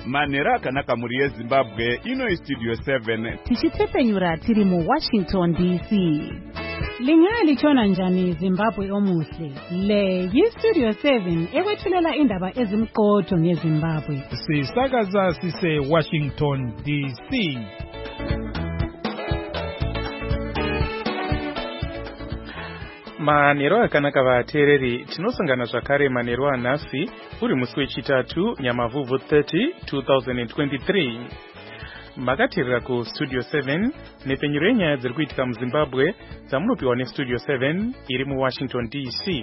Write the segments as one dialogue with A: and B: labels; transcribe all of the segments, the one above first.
A: manhero akanaka muri yeZimbabwe. Ino iStudio 7
B: tichitepenyura tiri muWashington DC.
C: Lingalitshona njani Zimbabwe omuhle? Le yiStudio 7 ekwethulela indaba ezimqotho ngeZimbabwe.
D: Sisakaza sise Washington DC. Manhero akanaka vateereri, tinosangana zvakare manhero anhasi uri musi wechitatu Nyamavhuvhu 30 2023. Makateerera kuStudio 7 nepenyuro yenyaya dziri kuitika muZimbabwe dzamunopiwa neStudio 7 iri muWashington DC.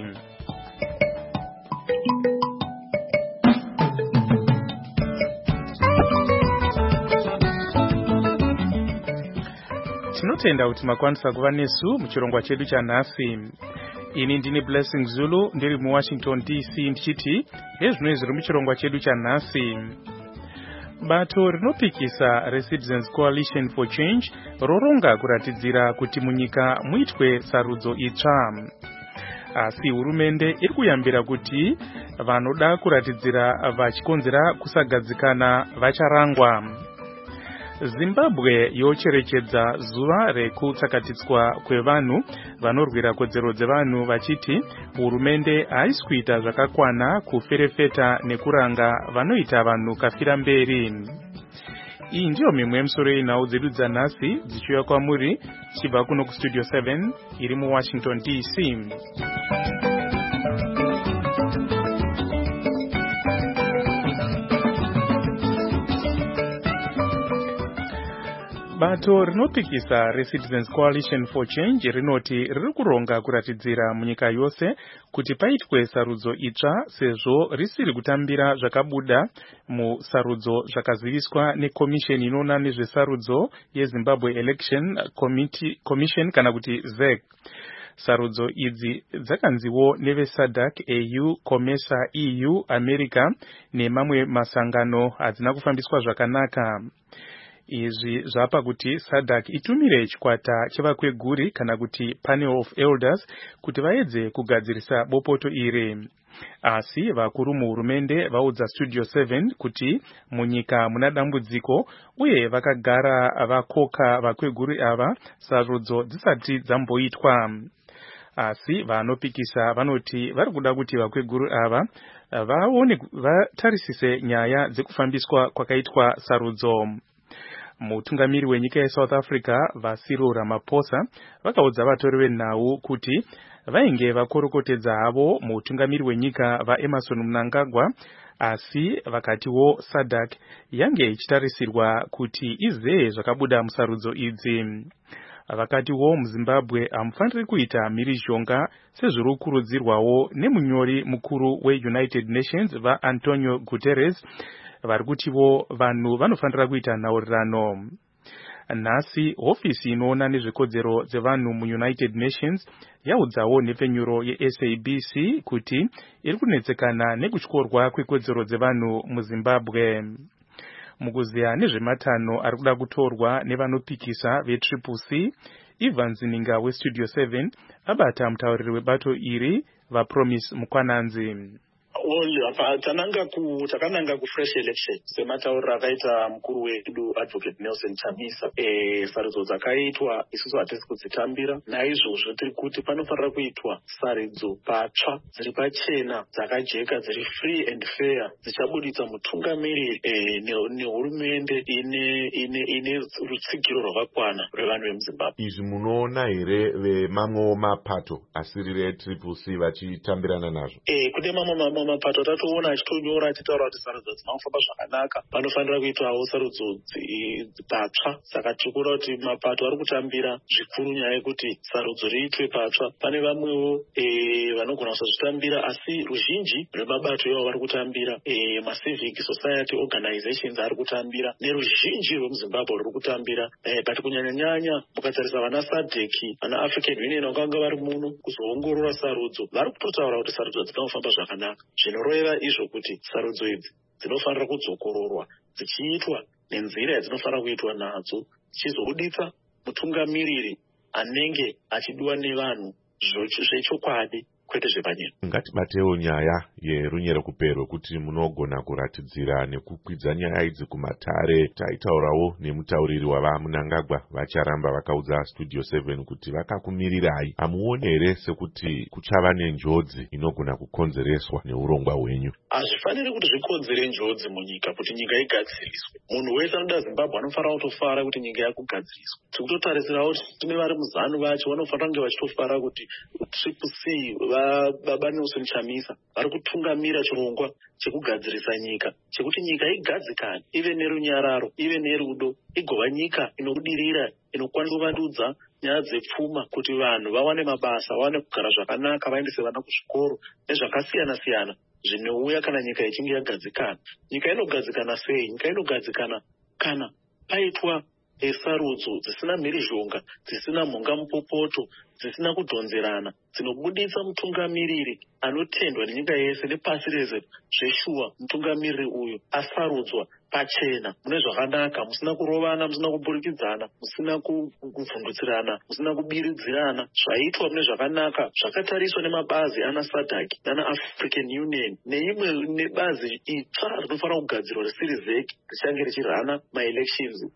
D: Tinotenda kuti makwanisa kuva nesu muchirongwa chedu chanhasi. Ini ndini Blessing Zulu ndiri muWashington DC ndichiti nezvino zviri muchirongwa chedu chanhasi. Bato rinopikisa reCitizens Coalition for Change roronga kuratidzira kuti munyika muitwe sarudzo itsva. Asi hurumende iri kuyambira kuti vanoda kuratidzira vachikonzera kusagadzikana vacharangwa. Zimbabwe yocherechedza zuva rekutsakatidzwa kwevanhu vanorwira kodzero dzevanhu vachiti hurumende haisi kuita zvakakwana kuferefeta nekuranga vanoita vanhu kafira mberi. Iyi ndiyo mimwe yemisoro yenhau dzedu dzanhasi dzichiuya kwamuri chibva kuno kuStudio 7 iri muWashington DC. Bato rinopikisa reCitizens Coalition for Change rinoti riri kuronga kuratidzira munyika yose kuti paitwe sarudzo itsva sezvo risiri kutambira zvakabuda musarudzo zvakaziviswa neCommission inoona nezvesarudzo yeZimbabwe Election Commission kana kuti ZEC. Sarudzo idzi dzakanziwo neveSADC, AU, COMESA, EU, America nemamwe masangano hadzina kufambiswa zvakanaka. Izvi zvapa kuti SADC itumire chikwata chevakweguri kana kuti Panel of Elders kuti vaedze kugadzirisa bopoto iri. Asi vakuru muhurumende vaudza Studio 7 kuti munyika muna dambudziko uye vakagara vakoka vakweguri ava sarudzo dzisati dzamboitwa. Asi vanopikisa vanoti vari kuda kuti vakweguru ava vatarisise nyaya dzekufambiswa kwakaitwa sarudzo. Mutungamiri wenyika yeSouth Africa vaCyril Ramaphosa vakaudza vatori venhau kuti vainge vakorokotedza havo mutungamiri wenyika vaEmmerson Mnangagwa, asi vakatiwo SADC yange ichitarisirwa kuti izeye zvakabuda musarudzo idzi. Vakatiwo muZimbabwe hamufaniri kuita mhirizhonga sezviri kukurudzirwawo nemunyori mukuru weUnited Nations vaAntonio Guterres vari kutivo vanhu vanofanira kuita nhaurirano. Nhasi hofisi inoona nezvekodzero dzevanhu muUnited Nations yaudzawo nepenyuro yeSABC kuti iri kunetsekana nekutyorwa kwekodzero dzevanhu muZimbabwe. Mukuziya nezvematanho ari kuda kutorwa nevanopikisa veCCC, Ivan Zininga weStudio 7 abata mutauriri webato iri vaPromise Mukwananzi.
E: Takananga kufresh election sematauriro akaita mukuru wedu Advocate Nelson Chamisa. Sarudzo dzakaitwa isusu hatisi kudzitambira, naizvozvo tiri kuti panofanira kuitwa sarudzo patsva dziri pachena dzakajeka dziri free and fair dzichabuditsa mutungamiri nehurumende ine rutsigiro rwakakwana rwevanhu vemuZimbabwe.
F: Izvi munoona here vemamwe mapato asiri reCCC vachitambirana nazvo?
E: Kune mamwe mapato tatoona achitonyora achitaura kuti sarudzo dzinofamba zvakanaka panofanira kuitwawo sarudzo patsva. Saka tirikuona kuti mapato ari kutambira zvikuru nyaya yekuti sarudzo riitwe patsva. Pane vamwewo vanogona kusazvitambira, asi ruzhinji rwemabato ivo vari kutambira, macivic society organizations ari kutambira, neruzhinji rwemuZimbabwe ruri kutambira. But kunyanya-nyanya mukatarisa vana SADC, vana African Union vakanga vari muno kuzoongorora sarudzo, vari kutotaura kuti sarudzo dzinofamba zvakanaka. Zvinoreva izvo kuti sarudzo idzi dzinofanira kudzokororwa dzichiitwa nenzira yadzinofanira kuitwa nadzo, dzichizobuditsa mutungamiriri anenge achidiwa nevanhu zvechokwadi kwete zvepanyika.
F: Ngatibatewo nyaya yerunyero kupero kuti munogona kuratidzira nekukwidza nyaya idzi kumatare. Taitaurawo nemutauriri wava Mnangagwa vacharamba vakaudza Studio 7 kuti vakakumirirai. Hamuoni here sekuti kuchava nenjodzi inogona kukonzereswa neurongwa hwenyu?
E: Hazvifaniri kuti zvikonzere njodzi munyika kuti nyika igadziriswe. Munhu wese anoda Zimbabwe anofanira kutofara kuti nyika yakugadziriswa. Tikutotarisirawo tine vari muzanu vacho vanofanira kunge vachitofara kuti Triple C baba Nelson Chamisa vari kutungamira chirongwa chekugadzirisa nyika, chekuti nyika igadzikane, ive nerunyararo, ive nerudo, igova nyika inobudirira, inokwanisa kuvandudza nyaya dzepfuma kuti vanhu vawane mabasa, vawane kugara zvakanaka, vaendese vana kuzvikoro nezvakasiyana siyana zvinouya kana nyika ichinge yagadzikana. Nyika inogadzikana sei? Nyika inogadzikana kana paitwa sarudzo dzisina mhirizhonga, dzisina mhonga mupopoto, dzisina kudhonzerana, dzinobuditsa mutungamiriri anotendwa nenyika yese nepasi rese zveshuwa. Mutungamiriri uyu asarudzwa pachena, mune zvakanaka, musina kurovana, musina kupurikidzana, musina kuvhundutsirana, musina kubiridzirana, zvaitwa mune zvakanaka, zvakatariswa nemabazi ana SADC nana African Union neimwe nebazi itsva rinofanira kugadzirwa risiri zeki richange richirana maelections.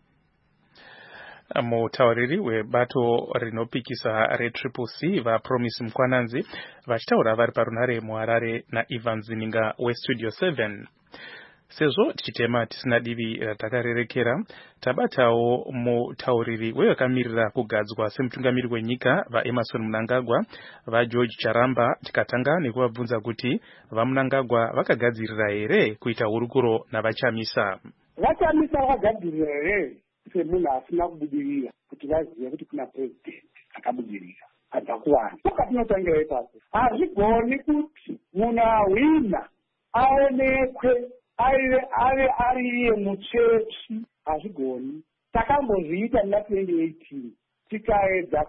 D: Mutauriri webato rinopikisa reTriple C vaPromise Mkwananzi vachitaura vari parunhare muHarare naIvan Zininga weStudio 7. Sezvo tichitema tisina divi ratakarerekera, tabatawo mutauriri wevakamirira kugadzwa semutungamiri wenyika vaEmmerson Mnangagwa vaGeorge Charamba, tikatanga nekuvabvunza kuti vaMnangagwa vakagadzirira here kuita hurukuro navaChamisa.
G: VaChamisa vakagadzirira here semunhu asina kubudirira kuti vazive kuti kuna president akabudirira abva kuvanhu. Tokatinotangira ipapo, hazvigoni kuti munhu ahwina aonekwe ave ari iye muchechi, hazvigoni. Takambozviita muna 2018 tikaedza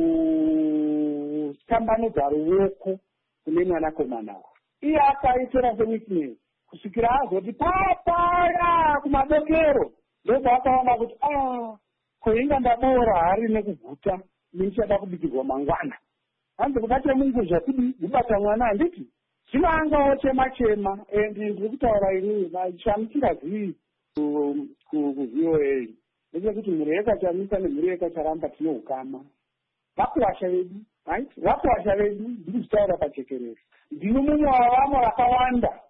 G: kutambanudza ruoko kune mwanakomana wake. Iye akaitora sewitness kusvikira azoti papaya kumadokero ndobva akaona kuti kuinga ndaboora hari nekuguta ndichada kubikirwa mangwana. Hanzi kuda chemunguzva kudi kubata mwana handiti zvinoangawo chema ndiri kutaura inini chamutirazivi kuVOA ndechekuti mhuri yekaChamisa nemhuri yekaCharamba tine ukama. Vakuwasha vedu, vakuwasha vedu ndiri kutaura pachekerero. Ndino mumwe wavamwe vakawanda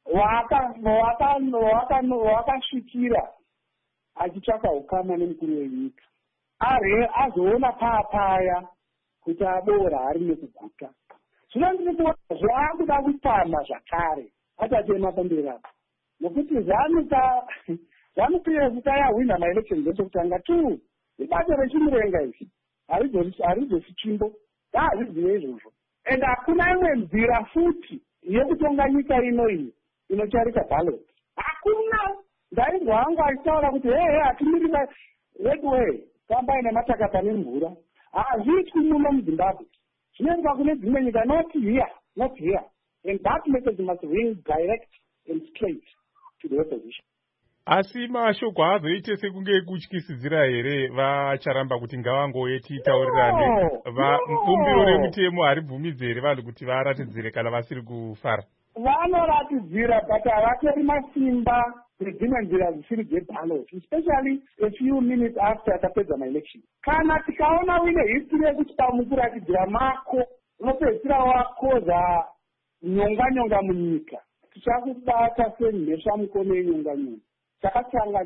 G: wakasvikira achitsvaka ukama nemukuru wenyika. Azoona papaya kuti aboora ari nekuguta. Zvino ndiri kuona zvaakuda kupama zvakare atatema pamberi apo. Nokuti ZANU-PF yahwina maelection dzekutanga tu ibato rechimurenga izvi harizosi chimbo hazvizive izvozvo. And hakuna imwe nzira futi yekutonga nyika ino iyi inocharika ballot. Hakuna. Ndaizwa hangu achitaura kuti hatimiri redway tambai nematakata nemvura. Hazviitwi muno muZimbabwe. Zvinoendwa kune dzimwe nyika, not here. And that message must ring direct and straight to the opposition.
A: Asi mashoko azoite sekunge kutyisidzira here vaCharamba kuti ngavangoye titaurirane. Bumbiro remutemo haribvumidzi here vanhu kuti varatidzire kana vasiri kufara?
G: Vanoratidzira but havatori masimba dzimwe nzira dzisiri dzeballot, especially a few minutes after tapedza maelection. Kana tikaona uine history yekuti pamukuratidzira mako unopedzisira wakoza nyonga munyika, tichakubata semhesha mukone yenyonga. Chakatanga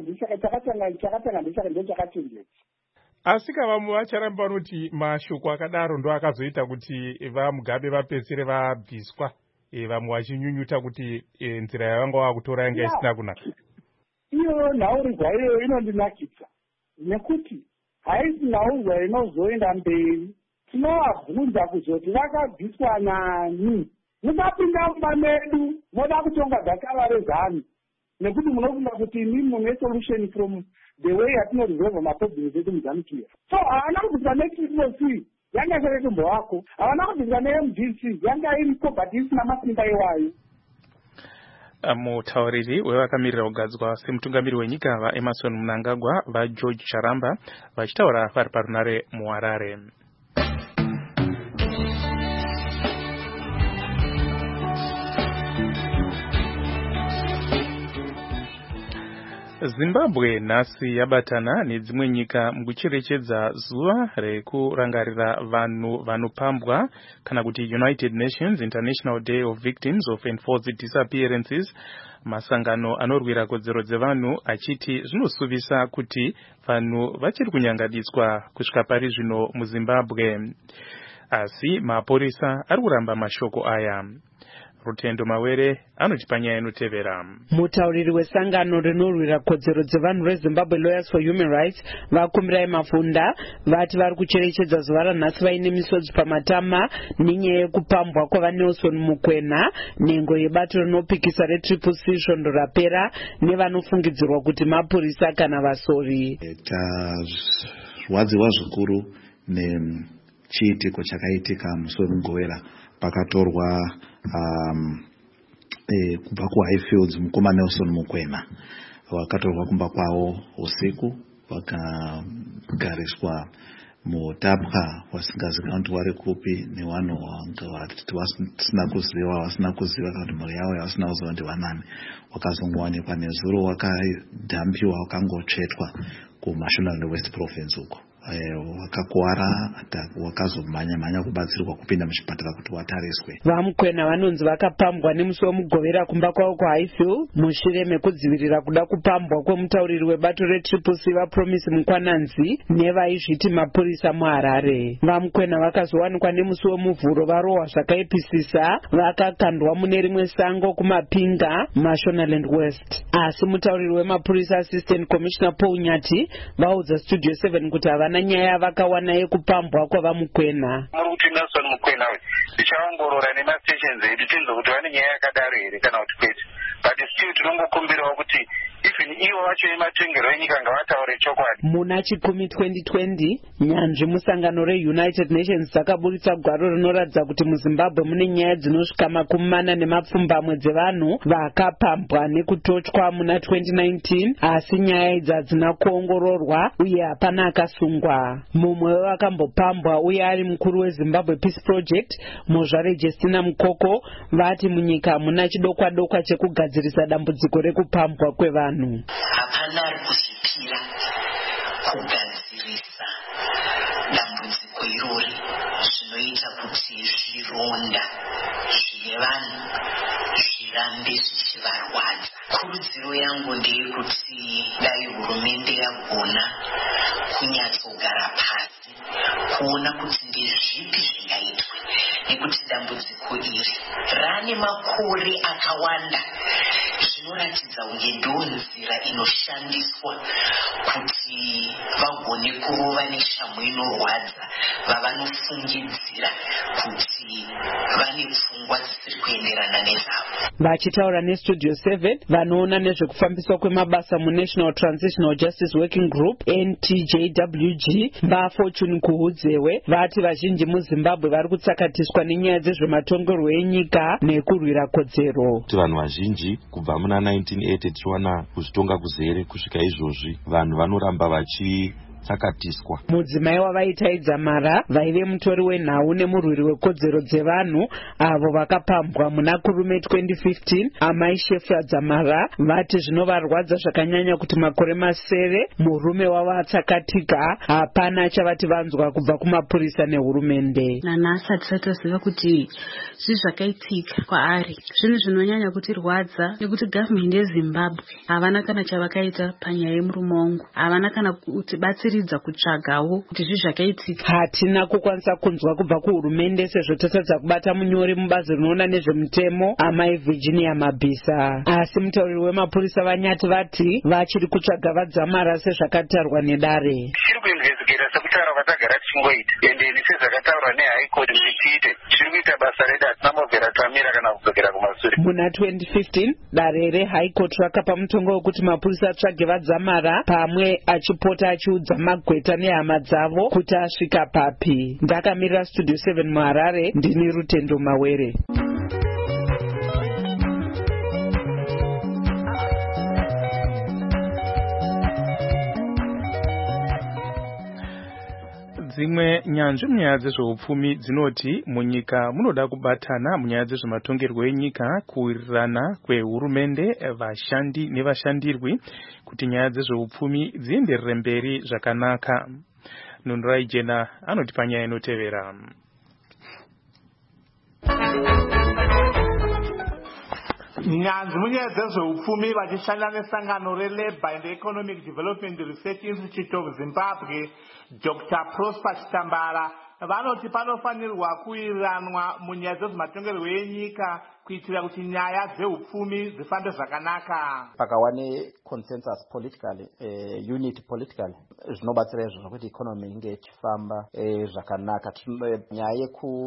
G: ndechakachenjera.
A: Asi kavamwe vaCharamba vanoti mashoko akadaro ndo akazoita kuti vaMugabe vapedzisire vabviswa, vamwe vachinyunyuta kuti nzira yavanga vakutora yanga isina kunaka.
G: Iyo nhaurirwa iyoyo inondinakidza nekuti haisi nhaurirwa inozoenda mberi. Tinovabvunza kuzoti vakabviswa nani? Musapinda mumba medu moda kutonga gakava reZANU nekuti munofunga kuti imimi mune solution from the way yatinoresolve maproblems edu muZANU-PF. So havana kubviswa neTriple C yanga seretumbo wako, havana kubviswa neMDC yanga iriko but isina masimba iwayo.
D: Mutauriri wevakamirira kugadzwa semutungamiri wenyika vaEmmerson Mnangagwa vaGeorge Charamba vachitaura vari parunhare muHarare. Zimbabwe nhasi yabatana nedzimwe nyika mukucherechedza zuva rekurangarira vanhu vanopambwa kana kuti United Nations International Day of Victims of Enforced Disappearances. Masangano anorwira kodzero dzevanhu achiti zvinosuvisa kuti vanhu vachiri kunyangadiswa kusvika pari zvino muZimbabwe, asi mapurisa ari kuramba mashoko aya. Rutendo Mawere anotipa nyaya inotevera.
H: Mutauriri wesangano rinorwira kodzero dzevanhu reZimbabwe Lawyers for Human Rights vakumbirai Mafunda vati vari kucherechedza zuva ranhasi vaine misodzi pamatama nenyaya yekupambwa kwavaNelson Mukwena, nhengo yebato rinopikisa reTriple C svondo rapera nevanofungidzirwa kuti mapurisa kana vasori.
I: Tazwadziwa zvikuru nechiitiko chakaitika musi weMugowera pakatorwa kubva kuHighfields mukoma Nelson Mukwena wakatorwa kumba kwawo usiku vakagariswa mutapwa wasingazikanwa kuti wari kupi nevanhu vasina kuziva kuti mhuri yavo yavasina kuziva ndi vanani. Wakazongowanikwa nezuro wakadhampiwa wakangotsvetwa kuMashonaland West Province uko. Wakakuwara wakazomhanya kubatsirwa kupinda muchipatara kuti watariswe.
H: VaMukwena vanonzi vakapambwa nemusi weMugovera kumba kwavo kuHighfield mushure mekudzivirira kuda kupambwa kwemutauriri webato reTriple C vaPromise Mukwananzi nevaizviti mapurisa muHarare. VaMukwena vakazowanikwa nemusi wemuvhuro varohwa zvakaipisisa vakakandwa mune rimwe sango kuMapinga, Mashonaland West. Asi mutauriri wemapurisa Assistant Commissioner Paul Nyati vaudza Studio 7 kuti havana nyaya vakawana yekupambwa kwavaMukwena.
J: Muri kuti Nelson Mukwena ndichaongorora nemastations edu tinzwa kuti vane nyaya yakadaro here kana kuti kwete, but still tinongokumbirawo kuti even ivo vacho vematengero enyika ngavataure chokwadi.
H: Muna chikumi 2020 nyanzvi musangano reUnited Nations dzakaburitsa gwaro rinoratidza kuti muZimbabwe mune nyaya dzinosvika 40 dzevanhu vakapambwa nekutochwa muna 2019, asi nyaya idzi hadzina kuongororwa uye hapana akasungwa. Mumwe wevakambopambwa uye ari mukuru weZimbabwe Peace Project, Mozvare Justina Mukoko, vati munyika muna chidokwa-dokwa chekugadzirisa dambudziko rekupambwa kwevanhu.
K: Hapana ari kuzvipira kugadzirisa dambudziko irori zvinoita kuti zvironda zvine vanhu zvirambe zvichivarwadza. Kurudziro yangu ndeyekuti dai hurumende yagona kunyatsogara pasi kuona kuti ndezvipi zvingaitwe, nekuti dambudziko iri rane makore akawanda. Zvinoratidza kunge ndonzira inoshandiswa kuti vagone kurova neshamhu inorwadza vavanofungidzira kuti vane pfungwa dzisiri kuenderana nezavo.
H: Vachitaura neStudio 7 vanoona nezvekufambiswa kwemabasa muNational Transitional Justice Working Group NTJWG vaFortune Kuhudzewe vati vazhinji muZimbabwe vari kutsakatiswa nenyaya dzezvematongerwo enyika nekurwira kodzero.
L: Vanhu vazhinji kubva muna 1980 tichiwana kuzvitonga kuzere kusvika izvozvi vanhu vanoramba tsakatiswa.
H: Mudzimai wavaitaidza mara vaive mutori wenhau nemurwiri wekodzero dzevanhu avo vakapambwa muna kurume 2015, Amai Shefra Dzamara vati zvinovarwadza zvakanyanya kuti makore masere murume wavo atsakatika, hapana chavati vanzwa kubva kumapurisa nehurumende.
M: Nanhasi hatisatoziva kuti zvakaitika kwaari. Zvinhu zvinonyanya kutirwadza nekuti gavhmendi yeZimbabwe havana kana chavakaita panyaya yemurume wangu, havana kana kuti batsiridza kutsvagawo kuti zvakaitika.
H: Hatina kukwanisa kunzwa kubva kuhurumende sezvo tatadza kubata munyori mubazi rinoona nezvemutemo Amai Virginia Mabisa. Asi mutauriri wemapurisa vaNyati vati vachiri kutsvaga vaDzamara sezvakatarwa nedare.
J: Tiri kuinvestigata sekutaura vatagara tichingoita ende sezvakataurwa neHigh Court zvitiite. Tiri kuita basa redu hatina mogera tamira kana kudzokera kumashure.
H: Muna 2015 dare reHigh Court rakapa mutongo wekuti mapurisa atsvage vaDzamara pamwe achipota achiudza Magweta nehama dzavo kuti asvika papi. Ndakamirira Studio 7 muHarare, ndini Rutendo Mawere.
D: dzimwe nyanzvi munyaya dzezveupfumi dzinoti munyika munoda kubatana munyaya dzezvematongerwo enyika, kuwirirana kwehurumende, vashandi nevashandirwi kuti nyaya dzezveupfumi dzienderere mberi zvakanaka. Nunurai Jena anoti panyaya inotevera.
N: Nyanzvi munyaya dzezveupfumi vachishanda nesangano reLabour and Economic Development Research Institute of Zimbabwe, Dr. Prosper Chitambara, vanoti panofanirwa kuwiranwa munyaya dzezvematongerwo enyika kuitira kuti nyaya dzeupfumi dzifambe zvakanaka.
O: Pakawane consensus politically, unity politically, zvinobatsira izvo kuti economy inge ichifamba zvakanaka. Nyaya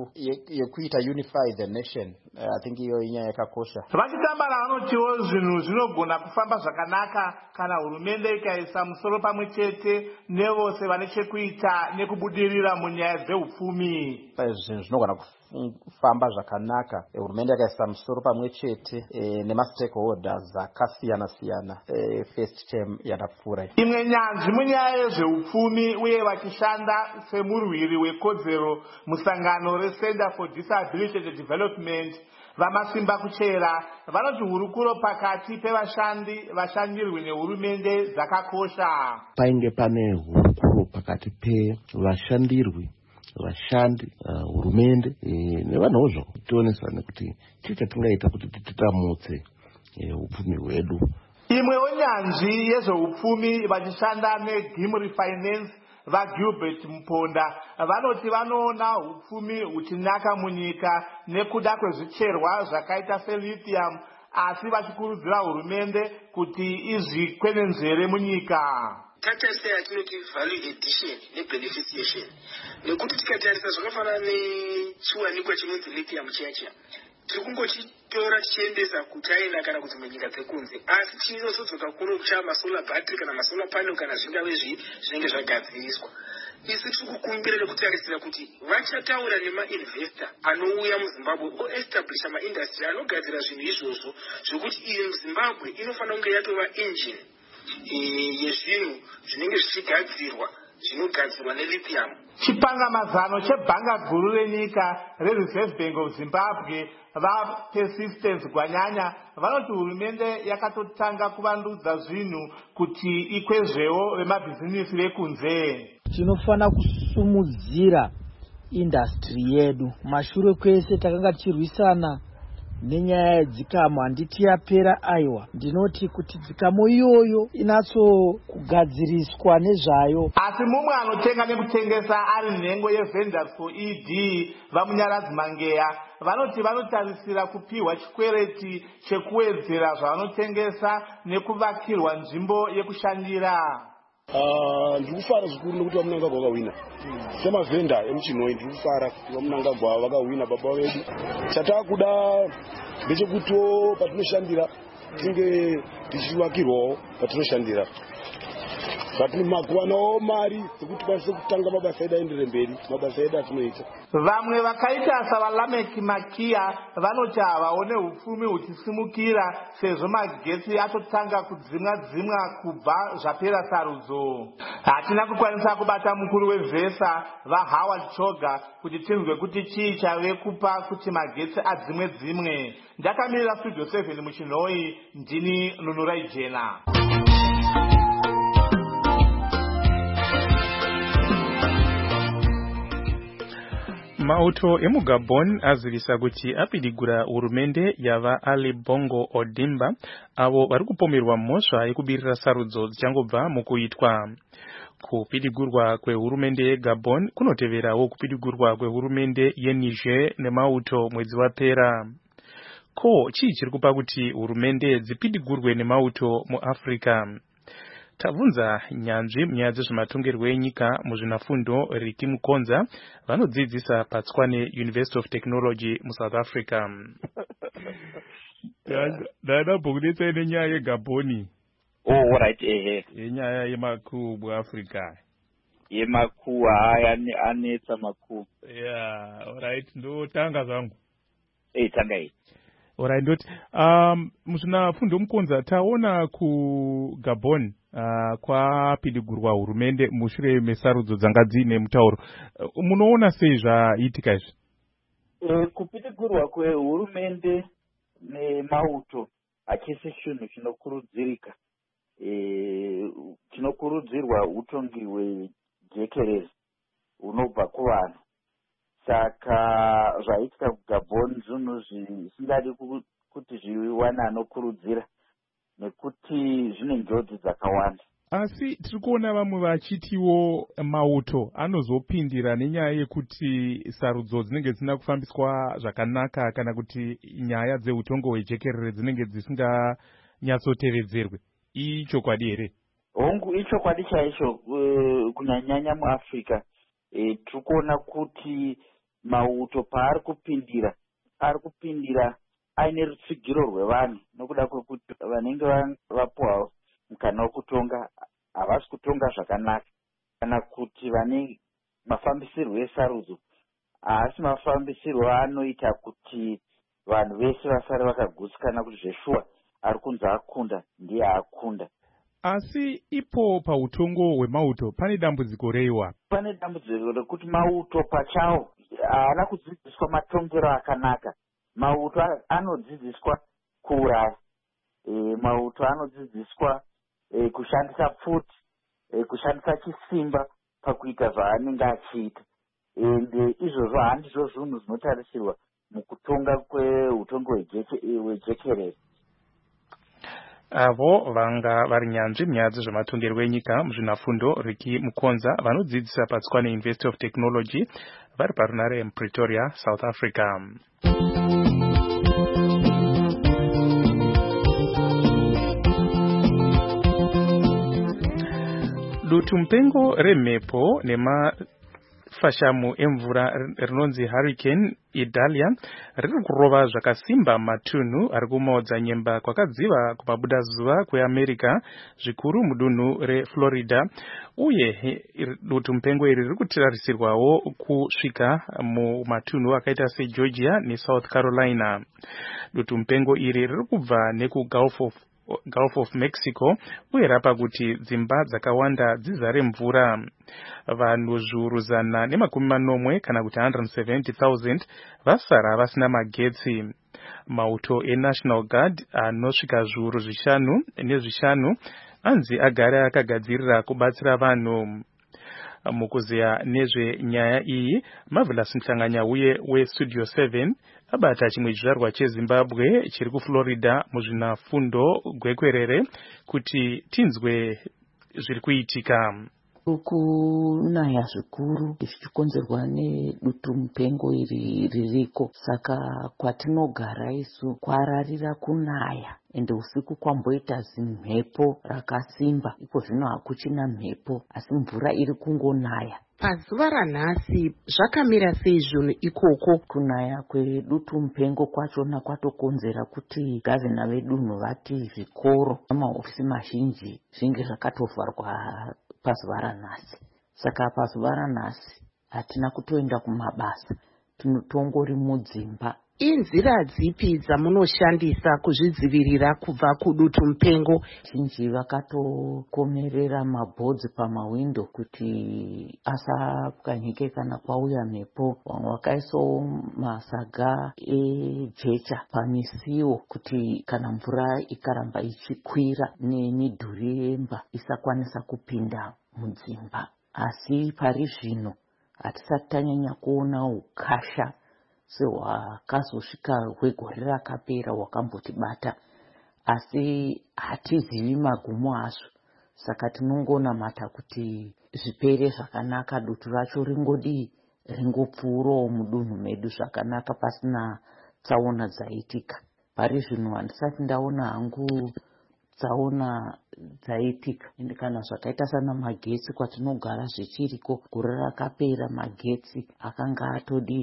O: yekuita unify the nation, I think iyo inyaya yakakosha.
N: Vachitambara vanotiwo zvinhu zvinogona kufamba zvakanaka kana hurumende ikaisa musoro pamwe chete nevose vane chekuita nekubudirira munyaya dzeupfumi.
O: Zvinhu zvinogona kufamba zvakanaka hurumende yakaisa musoro pamwe chete nemastakeholders akasiyana-siyana first term yakapfuura.
N: Imwe nyanzvi munyaya yezveupfumi uye vachishanda semurwiri wekodzero musangano reCenter for Disability and Development, Vamasimba Kuchera, vanoti hurukuro pakati pevashandi, vashandirwi nehurumende dzakakosha.
P: Painge pane hurukuro pakati pevashandirwi, vashandi, hurumende nevanhu zvo tionesane kuti chii chatingaita kuti titamutse upfumi hwedu.
N: Imwewo nyanzvi yezveupfumi vachishanda neGimri Finance vaGilbert Mponda vanoti vanoona upfumi huchinaka munyika nekuda kwezvicherwa zvakaita selithium, asi vachikurudzira hurumende kuti izvikwenenzvere munyika.
Q: Tatarise yatinoti value addition nebeneficiation, nekuti tikatarisa zvakafanana nechiwanikwa chinonzi lithium chiya tiri kungochitora tichiendesa kuChina kana kudzimwe nyika dzekunze, asi chinozodzoka kuno kuchava masolar battery kana masolar panel kana zvingave zvinenge zvagadziriswa. Isi tiri kukumbira nekutarisira kuti vachataura nemainvestor anouya muZimbabwe oestablisha maindustry anogadzira zvinhu izvozvo zvokuti iyi muZimbabwe inofanira kunge yatova engine yezvinhu zvinenge zvichigadzirwa zvinogadzirwa nelithium.
N: Chipangamazano chebhanga guru renyika reReserve Bank of Zimbabwe vaPersistence Gwanyanya vanoti hurumende yakatotanga kuvandudza zvinhu kuti ikwezvewo vemabhizinisi vekunze.
R: Tinofana kusumudzira industry yedu. Mashure kwese takanga tichirwisana nenyaya yedzikamo, handiti yapera aiwa. Ndinoti kuti dzikamo iyoyo inatso kugadziriswa nezvayo.
N: Asi mumwe anotenga nekutengesa ari nhengo yeVendors for ED vamunyaradzi Mangeya vanoti vanotarisira kupiwa chikwereti chekuwedzera zvavanotengesa nekuvakirwa nzvimbo yekushandira.
S: Ndikufara zvikuru nekuti vamunangagwa vakawina semavhenda emuchinoi. Ndikufara kuti vamunangagwa vakawina baba vedu. Chatakuda ndechekutiwo patinoshandira tinge tichivakirwawo patinoshandira, kuwanawo mari dzekuti kwanise kutanga mabasa edu aendere mberi, mabasa edu atinoita.
N: Vamwe vakaita savaLameki Makia vanoti havaone upfumi huchisimukira sezvo magetsi atotanga kudzimwa kubva zvapera sarudzo. Hatina kukwanisa kubata mukuru weVesa vaHoward Choga kuti tinzwe kuti chii chave kupa kuti magetsi adzimwe. Ndakamirira Studio 7 muchinhoi, ndini Nunurai Jena.
D: Mauto emuGabon azivisa kuti apidigura hurumende yava Ali Bongo Ondimba avo vari kupomerwa mhosva yekubirira sarudzo dzichangobva mukuitwa. Kupidigurwa kwehurumende yeGabon kunoteverawo kupidigurwa kwehurumende yeNiger neMauto mwedzi wapera. Ko chii chiri kupa kuti hurumende dzipidigurwe neMauto muAfrica? Tabvunza nyanzvi munyaya dzezvematongerwo enyika muzvinafundo Riki Mukonza vanodzidzisa paTswane University of Technology muSouth Africa.
A: Dada bhukudetsa nenyaya yeGaboni.
T: Oh, right,
A: Yenyaya yemakuu muAfrica.
T: Yemakuu anetsa makuu.
A: Yeah, alright, ndo tanga zangu.
T: Tanga hii.
A: Alright, ndoti muzvinafundo Mukonza taona kuGabon
D: kwapidigurwa hurumende mushure mesarudzo dzanga dziine mutauro. Munoona sei zvaitika izvi?
T: Kupidigurwa kwehurumende nemauto hachisi chinhu chinokurudzirika. Chinokurudzirwa utongi hwejekerezi unobva kuvanhu. Saka zvaitika kuGabon zvinhu zvisingadi kuti zviwane anokurudzira nekuti zvine njodzi dzakawanda.
D: Asi tiri kuona vamwe vachitiwo mauto anozopindira nenyaya yekuti sarudzo dzinenge dzisina kufambiswa zvakanaka kana kuti nyaya dzeutongo hwejekerere dzinenge dzisinganyatsotevedzerwe. Ichokwadi here?
T: Hongu, ichokwadi chaicho. Kunyanyanya muAfrica tiri kuona kuti mauto paari kupindira aine rutsigiro rwevanhu nokuda kwekuti vanenge vapuwa mukana wekutonga havasi kutonga zvakanaka, kana kuti vane mafambisirwo esarudzo haasi mafambisirwo anoita kuti vanhu vese vasare vakagutsikana kuti zveshuwa ari kunzi akunda ndiye akunda.
D: Asi ipo pautongo hwemauto pane dambudziko reiwa.
T: Pane dambudziko rekuti mauto pachawo haana kudzidziswa matongero akanaka. Mauto anodzidziswa kuuraya, mauto anodzidziswa kushandisa pfuti, kushandisa chisimba pakuita zvaanenge achiita. Ende izvozvo handizvo zvinhu zvinotarisirwa mukutonga kweutongo hwejekerere.
D: Avo vanga vari nyanzvi munyaya dzezvematongerwo enyika muzvinafundo Ricky Mukonza vanodzidzisa paTswane University of Technology vari parunare muPretoria, South Africa. Dutu mupengo remhepo nemafashamu emvura rinonzi Hurricane Idalia riri kurova zvakasimba matunhu ari kumaodza nyemba kwakadziva kumabuda zuva kweAmerica, zvikuru mudunhu reFlorida, uye dutu mupengo iri riri kutirarisirwawo kusvika mumatunhu akaita seGeorgia neSouth Carolina. Dutu mupengo iri riri kubva neku Gulf of Mexico uye rapa kuti dzimba dzakawanda dzizare mvura. Vanhu zviuru 190 kana kuti 170,000 vasara vasina magetsi. Mauto eNational Guard anosvika zviuru 5 anzi agara akagadzirira kubatsira vanhu. Mukuziya nezvenyaya iyi, Marvelous Mhlanganya uye weStudio 7 abata chimwe chizvarwa cheZimbabwe chiri kuFlorida muzvinafundo gwekwerere kuti tinzwe zviri kuitika.
U: Kunaya zvikuru zvichikonzerwa nedutu mupengo iri ririko, saka kwatinogara isu kwararira kunaya ende usiku kwamboita zimhepo rakasimba. Iko zvino hakuchina mhepo asi mvura iri kungonaya.
V: Pazuva ranhasi zvakamira sei zvinhu ikoko?
U: Kunaya kwedutu mupengo kwachona kwatokonzera kuti gavhena vedunhu vati zvikoro namahofisi mazhinji zvinge zvakatovharwa pazuva ranhasi. Saka pazuva ranhasi hatina kutoenda kumabasa, tinotongori mudzimba.
V: Inzira dzipi dzamunoshandisa kuzvidzivirira kubva kudutu mupengo?
U: Zhinji vakatokomerera mabhodzi pamawindo kuti asapwanyike kana kwauya mhepo. Vamwe vakaisawo masaga ejecha pamisiwo kuti kana mvura ikaramba ichikwira nemidhuri yemba isakwanisa kupinda mudzimba. Asi pari zvino hatisati tanyanya kuona ukasha sehwakazosvika hwegore rakapera hwakambotibata, asi hatizivi magumo azvo. Saka tinongonamata kuti zvipere zvakanaka, dutu racho ringopfuurawo mudunhu medu zvakanaka pasina tsaona dzaitika. Pari zvino handisati ndaona hangu tsaona dzaitika. Ende kana zvakaita sana magetsi kwatinogara zvichiriko, gore rakapera magetsi akanga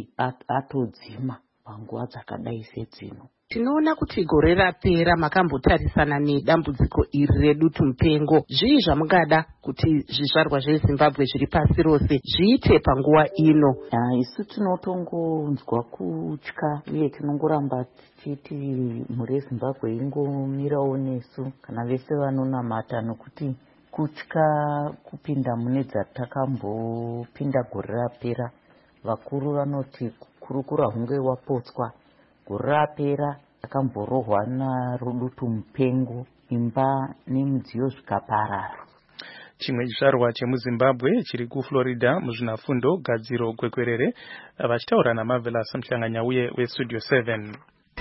U: atodzima panguva dzakadai sedzino.
V: Tinoona kuti gore rapera makambotarisana nedambudziko iri redutu mupengo. Zvii zvamungada kuti zvizvarwa zveZimbabwe zviri pasi rose zviite panguva ino?
U: Isu tinotongonzwa kutya uye tinongoramba tichiti mhuri yeZimbabwe ingomirawo nesu kana vese vanonamata, nokuti kutya kupinda mune dzatakambopinda gore rapera. Vakuru vanoti kurukura hunge wapotswa. Gore rapera takamborohwa narudutu mupengo, imba nemidziyo zvikaparara.
D: Chimwe chizvarwa chemuZimbabwe chiri kuFlorida muzvinafundo gadziro kwekwerere vachitaura naMarvelous Mhlanganyauye weStudio 7.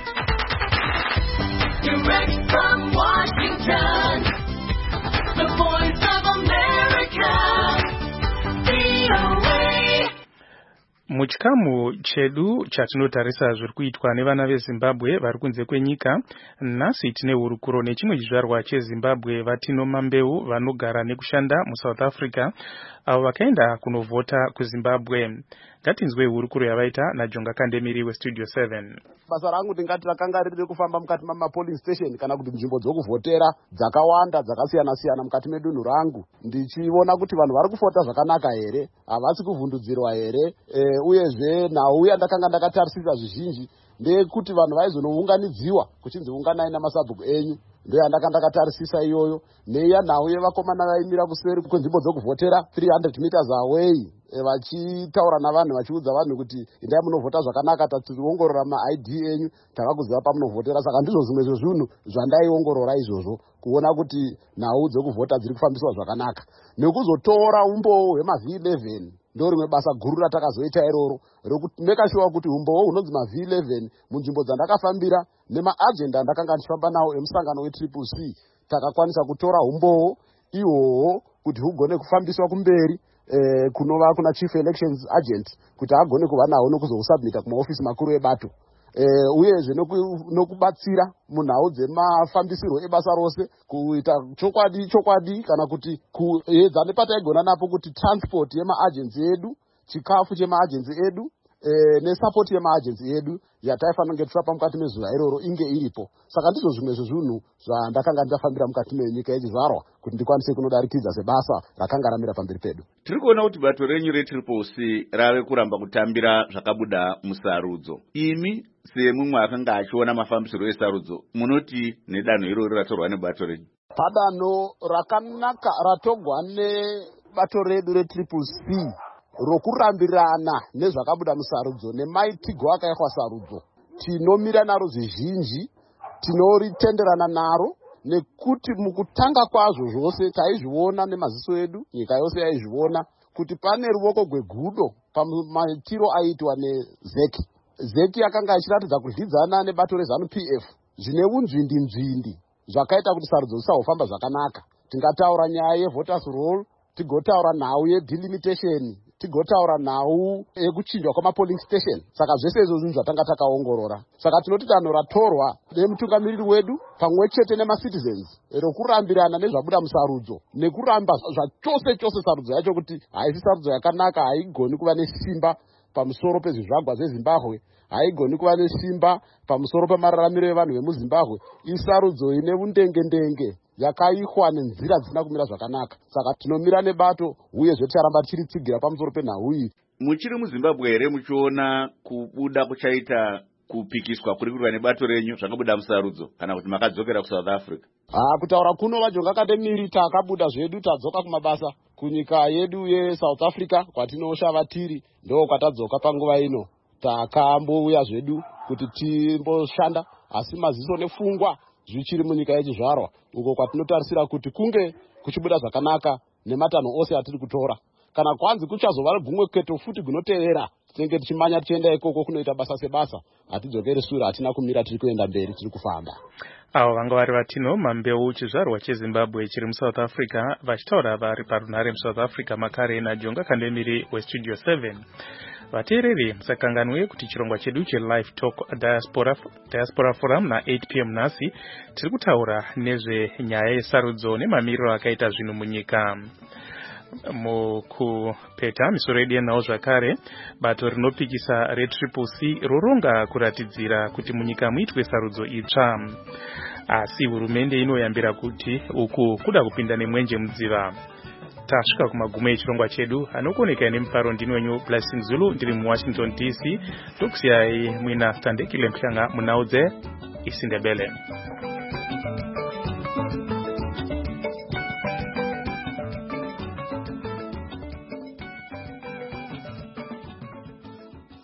B: Direct from Washington, the Voice of America, VOA.
D: Muchikamu chedu chatinotarisa zviri kuitwa nevana veZimbabwe vari kunze kwenyika, nhasi tine hurukuro nechimwe chizvarwa cheZimbabwe Vatino Mambeu vanogara nekushanda muSouth Africa avo vakaenda kunovhota kuZimbabwe. Ngatinzwe hurukuro yavaita naJonga Kandemiri weStudio 7.
C: Basa rangu ndingati rakanga riri kufamba mukati mapolling station kana kuti nzvimbo dzokuvhotera dzakawanda dzakasiyana siyana mukati medunhu rangu, ndichiona kuti vanhu vari kufota zvakanaka here, havasi kuvhundudzirwa here, uyezve nhau yandakanga ndakatarisisa zvizhinji ndeyekuti vanhu vaizonounganidziwa kuchinzi unganai namasabhuku enyu, ndiyo yandakatarisisa iyoyo, neiya nhau yevakomana vaimira kuseri kwenzvimbo dzokuvhotera 300 meters away vachitaura navanhu vachiudza vanhu kuti indai munovhota zvakanaka, tationgorora maID enyu, takakuziva pamunovhotera. Saka ndizvo zvimwe zvezvinhu zvandaiongorora izvozvo, kuona kuti nhau dzokuvhota dziri kufambiswa zvakanaka. Nekuzotora umboo hwemaV11 ndo rimwe basa guru ratakazoita iroro rokumeka sure kuti umboo hunonzi maV11 munzvimbo dzandakafambira nemaagenda andakanga ndichifamba nawo emusangano weCCC, takakwanisa kutora umboo ihwohwo kuti hugone kufambiswa kumberi kunova kuna Chief Elections Agent kuti agone kuva nawo nokuzosubmita kumaofisi makuru ebato. Uyezve nokubatsira munhau dzemafambisirwo ebasa rose, kuita chokwadi kana kuti kuedza nepataigona napo kuti transport yemaagency edu, chikafu chemaagency edu nesapoti yemaagency edu yataifanira kunge tichapa mukati mezuva iroro inge iripo. Saka ndizvo zvimwe zvezvinhu zvandakanga ndafambira mukati menyika yechizvarwa kuti ndikwanise kunodarikidza sebasa rakanga ramira pamberi pedu.
W: Tiri kuona kuti bato renyu reTriple rave kuramba kutambira zvakabuda musarudzo. Imi semumwe akanga achiona mafambisiro esarudzo, munoti nedanho iroro ratorwa nebato renyu?
C: Padanho rakanaka ratogwa nebato redu reTriple rokurambirana nezvakabuda musarudzo nemaitigo akaitwa sarudzo, tinomira naro zvizhinji, tinoritenderana naro, nekuti mukutanga kwazvo zvose taizviona nemaziso edu, nyika yose yaizviona kuti pane ruoko gwegudo pamaitiro aiitwa neZeki. Zeki yakanga ichiratidza kudyidzana nebato reZANU-PF zvine unzvindi zvakaita kuti sarudzo dzisahofamba zvakanaka. Tingataura nyaya yevoters roll, tigotaura nhau yedelimitation, tigotaura nhau yekuchinjwa kwamapolling station. Saka zvese izvo zvinhu zvatanga takaongorora. Saka tinoti danho ratorwa nemutungamiriri wedu pamwe chete nemacitizens rokurambirana nezvabuda musarudzo, nekuramba zvachose sarudzo yacho kuti haisi sarudzo yakanaka, haigoni kuva nesimba pamusoro pezvizvagwa zveZimbabwe, haigoni kuva nesimba pamusoro pemararamiro evanhu vemuZimbabwe. Isarudzo ine undenge yakaikwa nenzira dzisina kumira zvakanaka. Saka tinomira nebato uyezve ticharamba tichiritsigira pamusoro penhau iyi.
W: Muchiri muZimbabwe here muchiona kubuda kuchaita kupikiswa kuri kuitwa nebato renyu zvakabuda musarudzo, kana kuti makadzokera kuSouth Africa?
C: Kutaura kuno vaJonga Kandemiri takabuda zvedu tadzoka kumabasa kunyika yedu yeSouth Africa kwatinoshava tiri, ndo kwatadzoka panguva ino. Takambouya zvedu kuti timboshanda, asi maziso nefungwa zvichiri munyika yechizvarwa, uko kwatinotarisira kuti kunge kuchibuda zvakanaka nematanho ose atiri kutora. Kana kwanzi kuchazova gumwe keto futi gunotevera, tinenge tichimanya tichienda ikoko kunoita basa sebasa, hatidzokeri shure, hatina kumira, tiri kuenda mberi, tiri kufamba.
D: Avo vanga vari Vatino Mambeu, chizvarwa cheZimbabwe chiri muSouth Africa, vachitaura vari parunhare muSouth Africa makare naJonga Kandemiri weStudio 7. Vateereri musakanganwe kuti chirongwa chedu cheLive Talk Diaspora Forum na8 PM nhasi tiri kutaura nezvenyaya yesarudzo nemamiriro akaita zvinhu munyika. Mukupeta misoro yedu yenhau zvakare, bato rinopikisa reCCC roronga kuratidzira kuti munyika muitwe sarudzo itsva, asi hurumende inoyambira kuti uku kuda kupinda nemwenje mudziva. Tasvika kumagumo echirongwa chedu, anokuoneka nemufaro ndini wenyu Blessing Zulu, ndiri muWashington DC. Tokusiyai muina Tandekile Mhlanga munhau dzeIsindebele.